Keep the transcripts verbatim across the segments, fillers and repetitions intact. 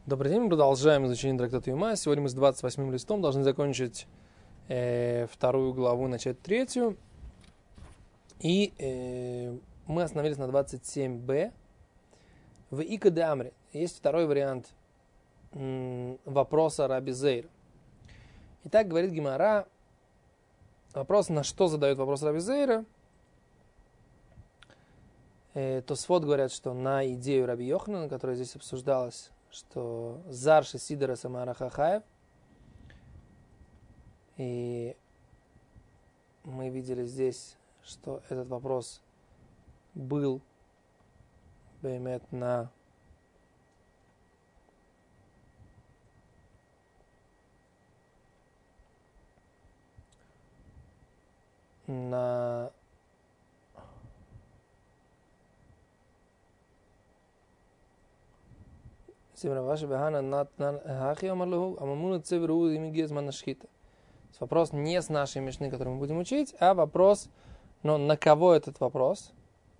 Добрый день, мы продолжаем изучение трактата Юма. Сегодня мы с двадцать восьмым листом должны закончить э, вторую главу, начать третью. И э, мы остановились на двадцать семь бэ. В Ика де Амри есть второй вариант м, вопроса Раби Зейра. Итак, говорит Гемара, вопрос, на что задает вопрос Раби Зейра. Э, Тосфот говорят, что на идею Раби Йоханана, которая здесь обсуждалась, что Зарши Сидора Самара Хахаев. И мы видели здесь, что этот вопрос был беймет на на Вопрос не с нашей мишны, которую мы будем учить, а вопрос, но на кого этот вопрос?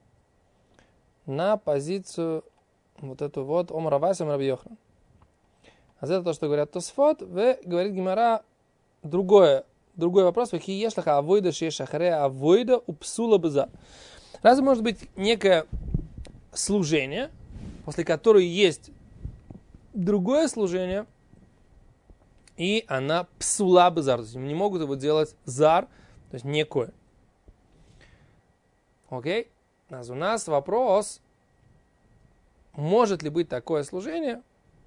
На позицию вот эту вот Омар Аваси Омар Раби Йоханан. А это то, что говорят Тосфот, в говорит Гемара другое, другой вопрос. Вехи ешлаха авойда шешахаре авойда упсула бза. Разве может быть некое служение, после которого есть другое служение, и она псула бы зар. То есть не могут его делать зар, то есть некое. Окей? У нас вопрос, может ли быть такое служение,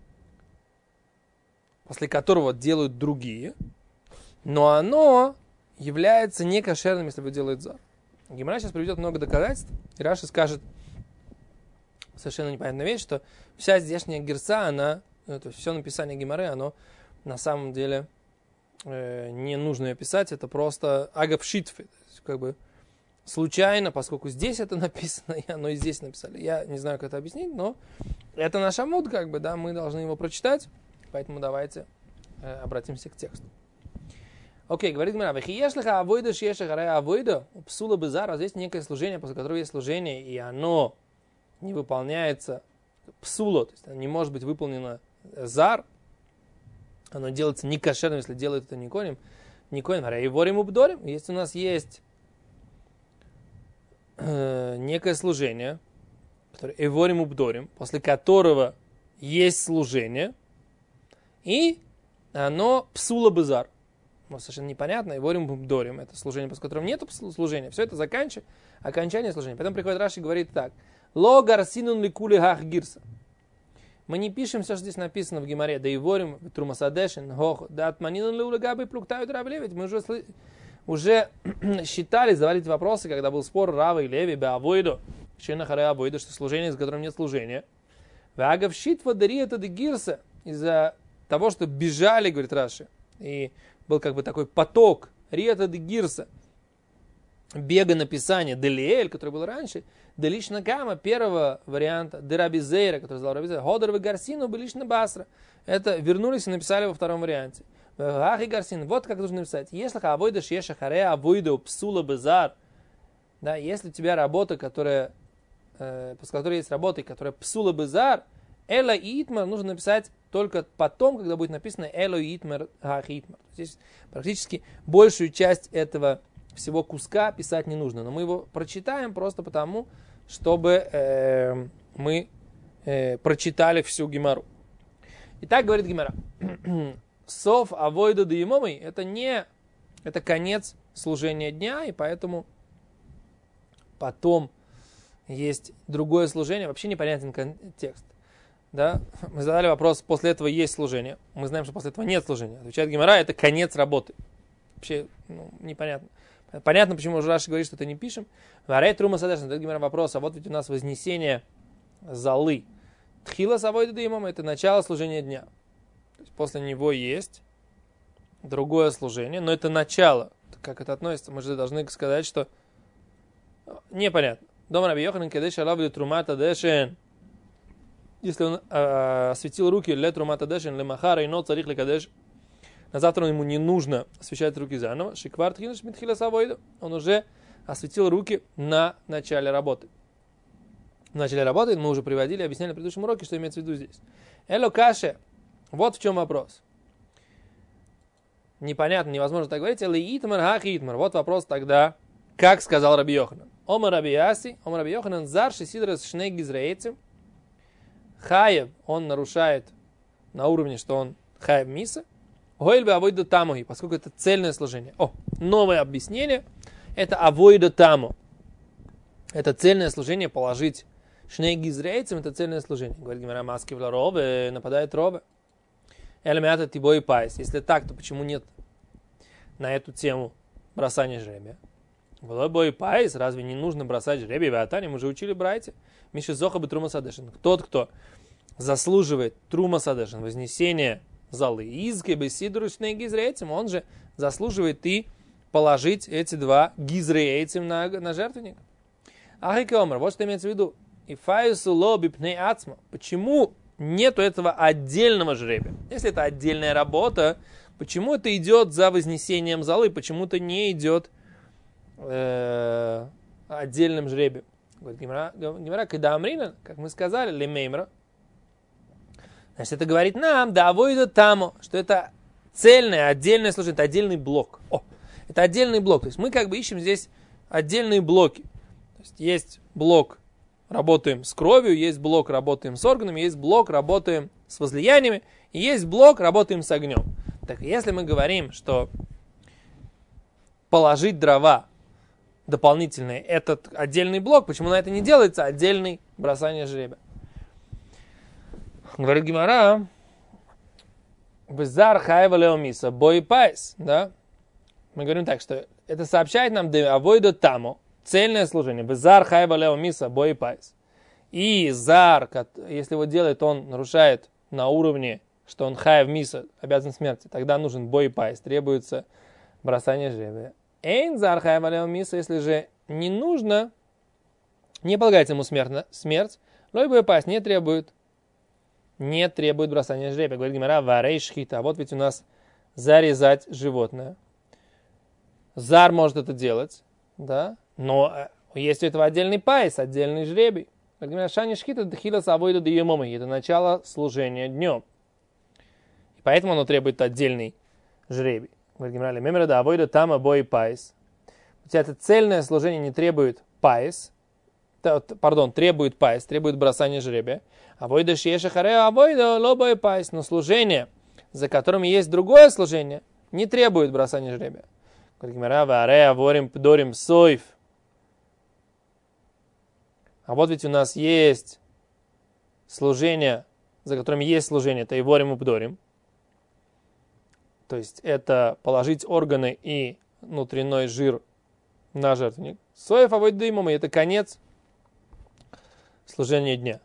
после которого делают другие, но оно является некошерным, если его делает зар. Гемара сейчас приведет много доказательств, и Раши скажет совершенно непонятную вещь, что вся здешняя герса, она, то есть все написание Гемары, оно на самом деле э, не нужно ее писать, это просто агав шитфы, то есть как бы случайно, поскольку здесь это написано, и оно и здесь написали. Я не знаю, как это объяснить, но это наш амуд, как бы, да, мы должны его прочитать, поэтому давайте э, обратимся к тексту. Окей, говорит Гемара, вехиешлиха авойда шешахаре авойда псула бзар, здесь некое служение, после которого есть служение, и оно не выполняется псуло, то есть оно не может быть выполнено зар, оно делается не кошерным, если делают это не конем, не конем, а иворим убдорим. Если у нас есть э, некое служение, которое иворим убдорим, после которого есть служение, и оно псула бзар. Совершенно непонятно, иворим убдорим, это служение, после которого нет служения, все это заканчивается, окончание служения. Потом приходит Раши и говорит так: Ло гарсинун ликули хах гирса. Мы не пишем все, что здесь написано в Гемаре. Да и ворим, трумасадешин, хох, да отманинун леулегабы плуктают Рав Леви. Мы уже, уже считали, задавали эти вопросы, когда был спор Рава и Леви, беавойду, шенахаре авойду, что служение, с которым нет служения. Вагав шитва дариета де гирса, из-за того, что бежали, говорит Раши, и был как бы такой поток риета де гирса, бега написания Делиэль, который был раньше, Делишна Кама, первого варианта, Дераби Зейра, который сказал Раби Зейра, Ходор в Гарсину, Белишна Басра. Это вернулись и написали во втором варианте. Ах и Гарсин, вот как нужно написать. Если авойда шеша харе авойда псула базар, да, если у тебя работа, которая, э, после которой есть работа, которая псула базар, Эла и Итмар нужно написать только потом, когда будет написано Эло и Итмар Ах Итмар. Здесь практически большую часть этого всего куска писать не нужно, но мы его прочитаем просто потому, чтобы э, мы э, прочитали всю Гемару. Итак, говорит Гемара, Сов авойду де имомой, это не, это конец служения дня, и поэтому потом есть другое служение, вообще непонятен контекст. Да? Мы задали вопрос, после этого есть служение, мы знаем, что после этого нет служения. Отвечает Гемара, это конец работы. Вообще ну, непонятно. Понятно, почему Раши говорит, что это не пишем. Варей трума садешна, это Гемара вопрос, а вот ведь у нас вознесение золы. Тхила савойда де имома, это начало служения дня. То есть после него есть другое служение, но это начало. Как это относится? Мы же должны сказать, что непонятно. Дома Раби Йоханан кедеш алав трумата дешен. Если он э, осветил руки ле трумата дешен ле махара и но царих ле кадеш, на завтра ему не нужно освещать руки заново. Шиквар тхилаш митхила савойда. Он уже осветил руки на начале работы. В начале работы мы уже приводили, объясняли на предыдущем уроке, что имеется в виду здесь. Эло каше Вот в чем вопрос. Непонятно, невозможно так говорить. Ли итмар, хах итмар. Вот вопрос тогда, как сказал Раби Йоханан. Омар Раби Яси, Омар Раби Йоханан, зар шесидрас шней гизраэцем. Хаев, он нарушает на уровне, что он хаев миса. Гойльбе авойда тамухи, поскольку это цельное служение. О, новое объяснение. Это авойда таму. Это цельное служение положить шней гизраэцем, это цельное служение. Говорит Гемара, маски в робе, нападает робе. Элемята тибой пайс. Если так, то почему нет на эту тему бросания жребия? Бой пайс, разве не нужно бросать жребий? В Атане мы уже учили братья. Миши зоха бы трума садешин. Тот, кто заслуживает трума садешин, вознесение залы, изки бы сидручные гизрейцем, он же заслуживает и положить эти два гизрейцем на, на жертвенник. Ахикомер, вот что имеется в виду. И фаюсу лоби пней ацма. Почему нету этого отдельного жребия? Если это отдельная работа, почему это идет за вознесением залы? Почему-то не идет э, отдельным жребием? Говорит Гемара, когда Амрина, как мы сказали, лемеймра, значит, это говорит нам, да, авойда таму, что это цельное, отдельное служение, это отдельный блок. О, это отдельный блок. То есть мы как бы ищем здесь отдельные блоки. То есть есть блок, работаем с кровью, есть блок, работаем с органами, есть блок, работаем с возлияниями, и есть блок, работаем с огнем. Так если мы говорим, что положить дрова дополнительные, этот отдельный блок, почему на это не делается отдельный бросание жребия? Говорит Гемара, Безар хайва леомиса, бой пайс, да? Мы говорим так, что это сообщает нам авойда таму, цельное служение. Безар хайва леомиса, бой пайс. И зар, если его делает, он нарушает на уровне, что он хайв миса, обязан смерти, тогда нужен бой пайс, требуется бросание жребия. Эйн зар хайва леомиса, если же не нужно, не полагается ему смерть, смерть, лой бой пайс не требует, не требует бросания жребия. Говорит Гемара, варей шхита. Вот ведь у нас зарезать животное. Зар может это делать, да, но есть у этого отдельный пайс, отдельный жребий. Говорит Гемара, шани шхита дхила савойда диемомы. Это начало служения днем. И поэтому оно требует отдельный жребий. Говорит Гемара, мемера да авойда тама бой пайс. У тебя это цельное служение не требует пайс, пардон, требует пайс, требует бросания жребия. Авойда шеша харео авойда лобой пайс. Но служение, за которым есть другое служение, не требует бросания жребия. Говорит Гемара, вареа ворим пдорим сойф. А вот ведь у нас есть служение, за которым есть служение, это и ворим и пдорим. То есть это положить органы и внутренний жир на жертвенник. Сойф авойда дымом, это конец служения дня.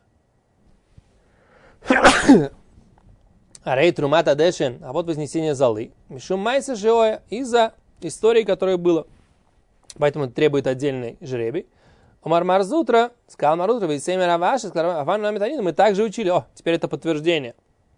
Арей трумата дешен, а вот вознесение залы. Мишум майса жеоя, из-за истории, которая была. Поэтому это требует отдельный жребий. Омар Марзутра, сказал Марзутра, вы семь раваши, сказал Афан Ламитанин, мы также учили. О, теперь это подтверждение.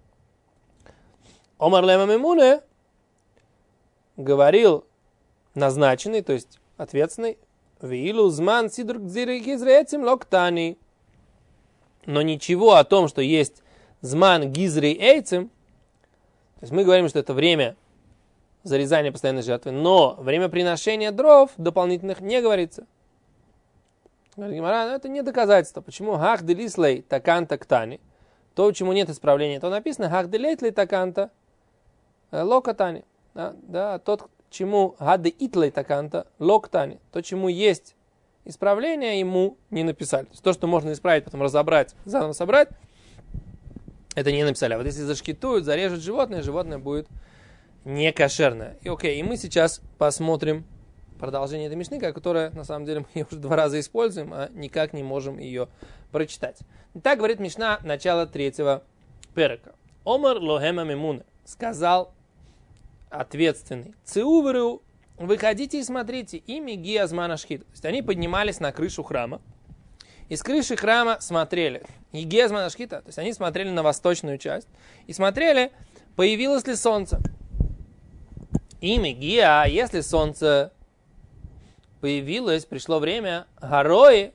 Омар Лема Мемуне говорил назначенный, то есть ответственный, Вилу зман сидр гизрецем локтани. Но ничего о том, что есть зман гизри эйцем, то есть мы говорим, что это время зарезания постоянной жертвы, но время приношения дров дополнительных не говорится. Говорит Гемара, но это не доказательство. Почему хах делислей таканта ктани? То, чему нет исправления, то написано хах делейтлей таканта локатани. Да, да, тот, чему хаде итлей таканта локтани. То, чему есть исправление, ему не написали. То, есть то, что можно исправить, потом разобрать, заново собрать, это не написали. А вот если зашкитуют, зарежут животное, животное будет не кошерное. И окей, и мы сейчас посмотрим продолжение этой мишны, которая, на самом деле, мы ее уже два раза используем, а никак не можем ее прочитать. Итак, говорит мишна, начало третьего перека. Омар лохема мемуна, сказал ответственный, циуверу, выходите и смотрите, ими гиазмана шхита. То есть они поднимались на крышу храма, и с крыши храма смотрели. И гиазмана шхита, то есть они смотрели на восточную часть, и смотрели, появилось ли солнце. Ими гиа, если солнце появилось, пришло время, горои,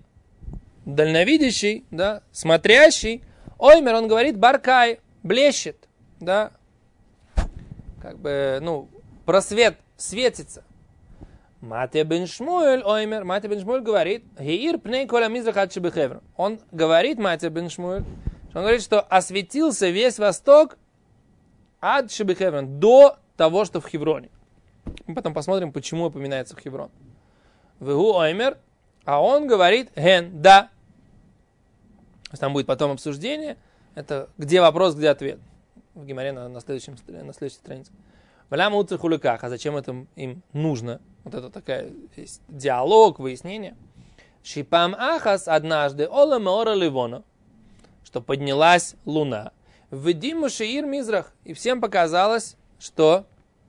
дальновидящий, да, смотрящий, оймер, он говорит, баркай, блещет. да, как бы, ну, просвет светится. Матья бен Шмуэль, оймер, Матья бен Шмуэль говорит, геир пней коля мизрах ад шебехеврон. Он говорит, Матья бен Шмуэль, он говорит, что осветился весь восток ад шебехеврон, до того, что в Хевроне. Мы потом посмотрим, почему упоминается в Хеврон. Вегу оймер, а он говорит, ген, да. Там будет потом обсуждение. Это где вопрос, где ответ. В Гемаре на, на, следующем, на следующей странице. Валяма уцер хуликах. А зачем это им нужно? Вот это такая есть диалог, выяснение. Шипам ахас однажды ола меора ливона, что поднялась луна. Введиму шеир мизрах. И всем показалось, что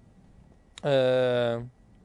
э,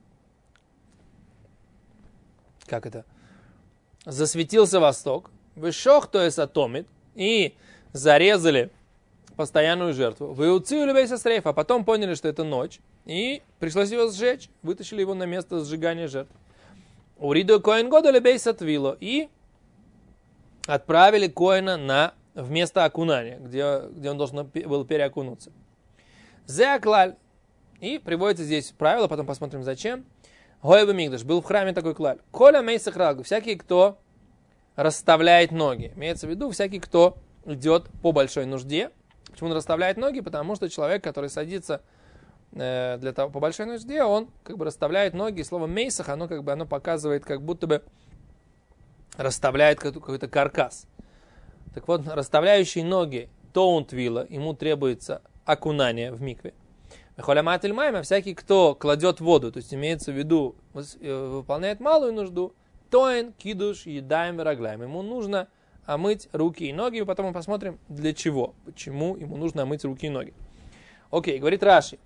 как это? Засветился восток. Вышох, то есть атомит. И зарезали постоянную жертву. Вы уцили весь острейф, а потом поняли, что это ночь. И пришлось его сжечь. Вытащили его на место сжигания жертв. Уриду коин года лебейс отвило. И отправили коина на вместо окунания, где, где он должен был переокунуться. Зеаклаль. И приводится здесь правило, потом посмотрим зачем. Гойба Мигдаш. Был в храме такой клаль. Коля мейсах рагу. Всякий, кто расставляет ноги. Имеется в виду всякий, кто идет по большой нужде. Почему он расставляет ноги? Потому что человек, который садится э, для того, по большой нужде, он как бы расставляет ноги. И слово мейсах, оно как бы оно показывает, как будто бы расставляет какой-то каркас. Так вот, расставляющий ноги тоунтвила, ему требуется окунание в микве. Холяматель майма, всякий, кто кладет воду, то есть имеется в виду, выполняет малую нужду, тоин, кидуш, едаем, рагляем. Ему нужно омыть руки и ноги, и потом мы посмотрим, для чего, почему ему нужно омыть руки и ноги. Окей, говорит Раши.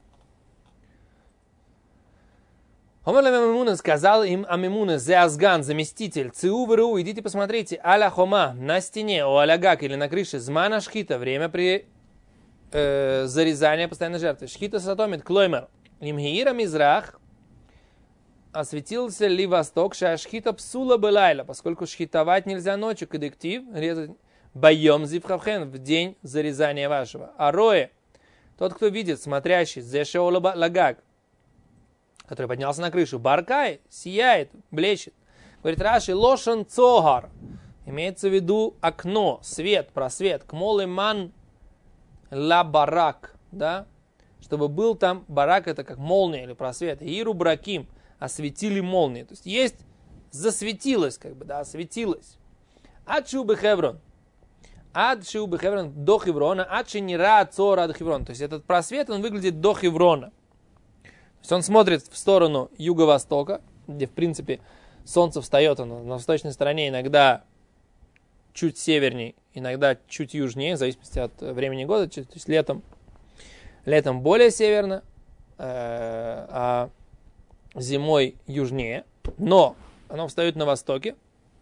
Хомер Мемуна сказал им Амимуна, Зеазган, заместитель, Циу ВРУ, идите посмотрите, аля хома, на стене, о алягак или на крыше, змана шхита, время при э, зарезании постоянной жертвы. Шхита сатомит, клоймер, имгиира мизрах, осветился ли восток, шашхита псула былайла, поскольку шхитовать нельзя ночью, кадектив, резать боем зивхавхен, в день зарезания вашего. А рое, тот, кто видит, смотрящий, зешеола лагак, который поднялся на крышу, баркай, сияет, блещет. Говорит Раши, лошан цогар, имеется в виду окно, свет, просвет, кмолы ман ла барак, да, чтобы был там, барак это как молния или просвет, иру браким, осветили молнии. То есть есть, засветилось, как бы, да, осветилось. Ад шубы хеврон. Ад шубы хеврон до Хеврона, ад шинира цора до Хеврона. То есть этот просвет, он выглядит до Хеврона. То есть он смотрит в сторону юго-востока, где, в принципе, солнце встает оно на восточной стороне, иногда чуть севернее, иногда чуть южнее, в зависимости от времени года. То есть летом, летом более северно, а зимой южнее, но оно встает на востоке.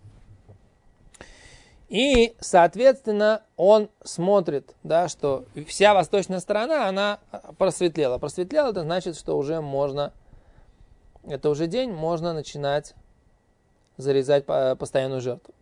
И, соответственно, он смотрит, да, что вся восточная сторона, она просветлела. Просветлела, это значит, что уже можно, это уже день, можно начинать зарезать постоянную жертву.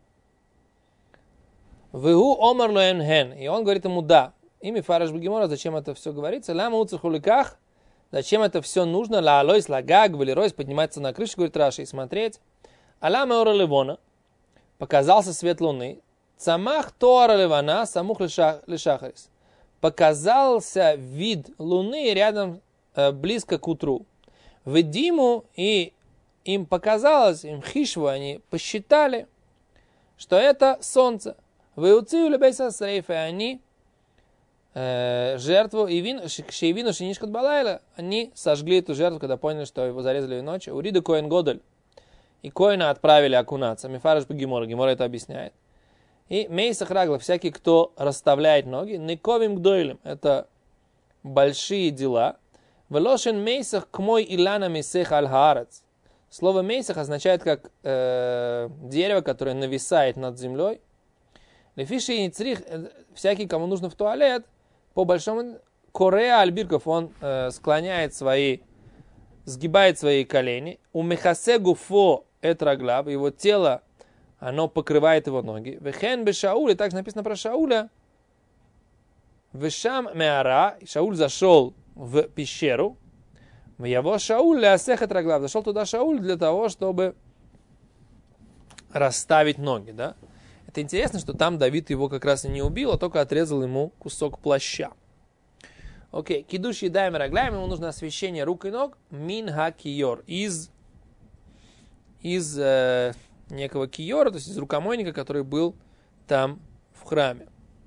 Вегу омар лоэн ген. И он говорит ему да. Ими фараш бегемора, зачем это все говорится? Лама уцехуликах. Зачем это все нужно? Ла алойс лагаг, валеройс, подниматься на крышу, говорит Раши, и смотреть. Алама ора левона. Показался свет луны. Цамах тоара левана, самух лешахарис. Показался вид луны рядом, э, близко к утру. Ведиму, и им показалось, им хишву, они посчитали, что это солнце. Выуцию лебейса срейфа, они э, жертву, и шейвину шинишкат балайла, они сожгли эту жертву, когда поняли, что его зарезали ночью. Уриду коин годель. И коина отправили окунаться. Мифараш по Гемора, Гемора это объясняет. И мейсах рагла, всякий, кто расставляет ноги, нековим гдойлем, это большие дела. Велошен мейсах к мой илана мисех аль-хаарец. Слово мейсах означает как э, дерево, которое нависает над землей. Лефиши и ницрих, всякий, кому нужно в туалет, по большому кореа альбирков, он э, склоняет свои, сгибает свои колени. У мехасе гуфо этраглаб, его тело, оно покрывает его ноги. Вехен бе Шауля, также написано про Шауля. Вешам меара, Шауль зашел в пещеру, в его Шауль лясехет раглав, зашел туда Шауль для того, чтобы расставить ноги, да. Это интересно, что там Давид его как раз и не убил, а только отрезал ему кусок плаща. Окей, кидуш едаем рагляем, ему нужно освещение рук и ног, мин ха киор, из, из э, некого киора, то есть из рукомойника, который был там в храме.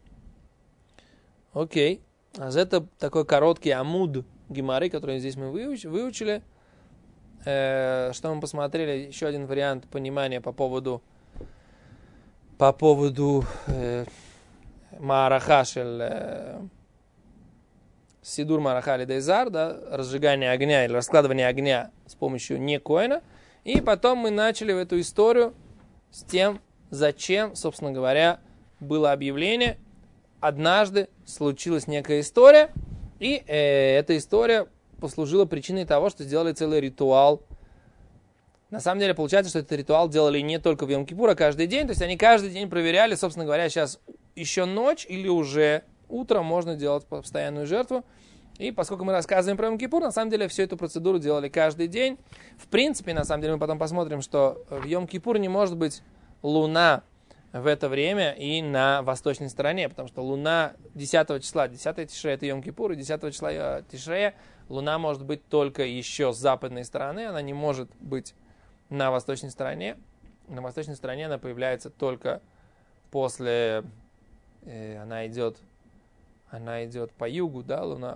Окей, а это такой короткий амуд гемары, который здесь мы выучили. Э, что мы посмотрели, еще один вариант понимания по поводу по поводу э, Маараха шель э, Сидур Маараха или Дейзар, да, разжигание огня или раскладывание огня с помощью не коэна. И потом мы начали в эту историю с тем, зачем, собственно говоря, было объявление. Однажды случилась некая история, и э, эта история послужила причиной того, что сделали целый ритуал. На самом деле, получается, что этот ритуал делали не только в Йом-Кипур, а каждый день. То есть они каждый день проверяли, собственно говоря, сейчас еще ночь или уже утром можно делать постоянную жертву. И поскольку мы рассказываем про Йом-Кипур, на самом деле всю эту процедуру делали каждый день. В принципе, на самом деле, мы потом посмотрим, что в Йом-Кипур не может быть луна в это время и на восточной стороне, потому что луна десятого числа, десятого Тишрея это Йом-Кипур, и десятого числа Тишрея луна может быть только еще с западной стороны, она не может быть на восточной стороне. На восточной стороне она появляется только после, э, она идет, она идет по югу, да, луна.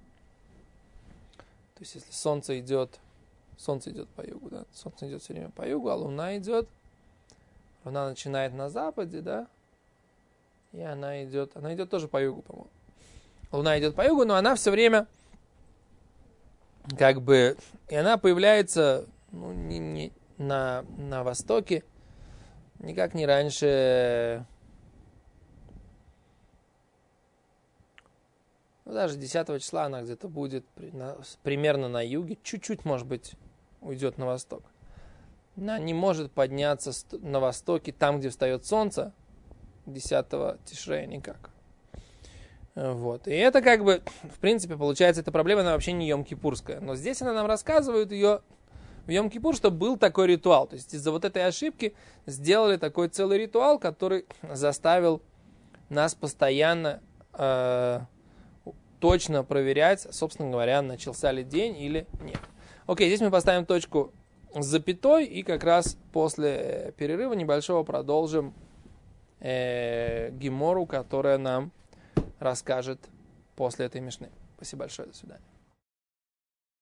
То есть если солнце идет, солнце идет по югу, да, солнце идет все время по югу, а луна идет, луна начинает на западе, да, и она идет, она идет тоже по югу, по-моему. Луна идет по югу, но она все время, как бы, и она появляется, ну, не, не, на, на востоке, никак не раньше, ну, даже десятого числа она где-то будет на, примерно на юге, чуть-чуть, может быть, уйдет на восток. Она не может подняться на востоке, там, где встает солнце, десятого Тишрея никак. Вот. И это как бы, в принципе, получается, эта проблема, она вообще не йом-кипурская. Но здесь она нам рассказывает ее в Йом-Кипур, что был такой ритуал. То есть из-за вот этой ошибки сделали такой целый ритуал, который заставил нас постоянно э, точно проверять, собственно говоря, начался ли день или нет. Окей, здесь мы поставим точку с запятой и как раз после перерыва небольшого продолжим э, гемору, которая нам расскажет после этой мишны. Спасибо большое, до свидания.